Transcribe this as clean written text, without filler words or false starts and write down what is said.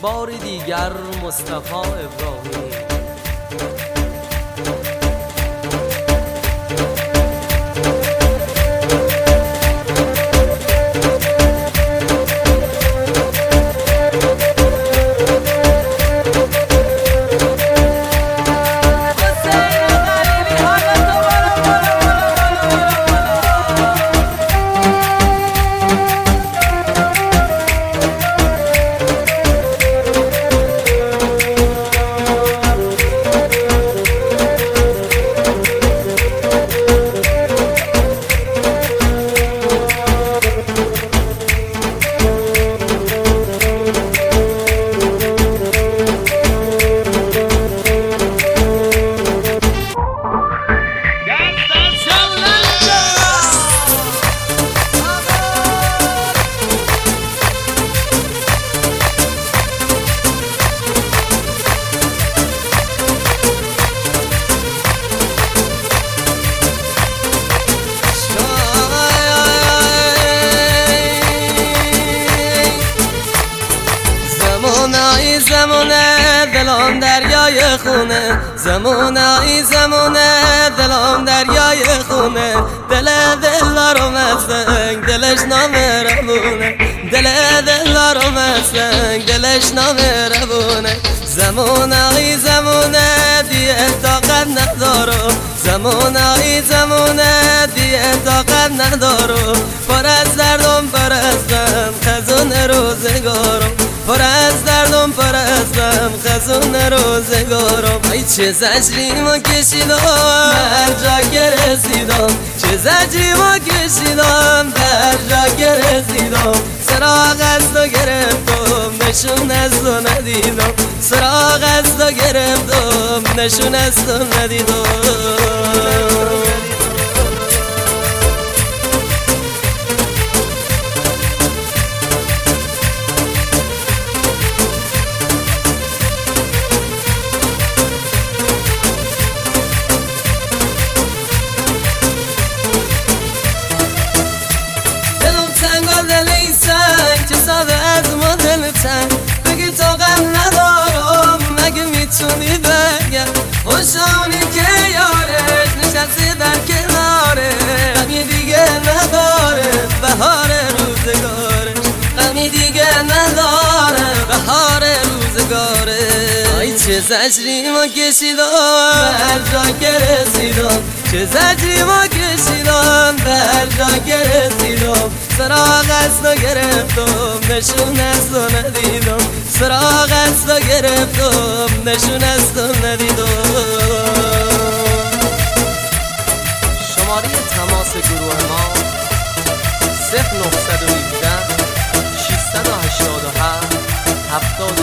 بار دیگر مصطفی ابراهیم. زمونه دلم دریای خونه، زمونه زمونه دلم دریای خونه، دلارو مسنگ دلش نامربونه، دلارو مسنگ دلش نامربونه. زمونه دیگه طاقت ندارم، زمونه دیگه طاقت ندارم، پر از دردم پر از غم خزون روزگارم، پر از دردم پر از غم خزون روزگارم. ای چه زجری ما کشیدم هر جا که رسیدم، چه زجری ما کشیدم هر جا که رسیدم. سراغ از تو گرفتم نشون از تو ندیدم، سراغ از تو گرفتم نشون از تو ندیدم. بگی طاقت ندارم مگه میتونی بگم خوشانی که یارش نشسته در کناره، غمی دیگه نداره بهار روزگارش، غمی دیگه نداره بهار روزگارش. ای چه زجری ما کشیدم هر جا که رسیدم، چه زجری ما کشیدم هر جا که رسیدم. سراغ از تو گرفتم نشون از تو ندیدم، سراغ از تو گرفتم نشون از تو ندیدم. شماره تماس گروه ما 0917 687 70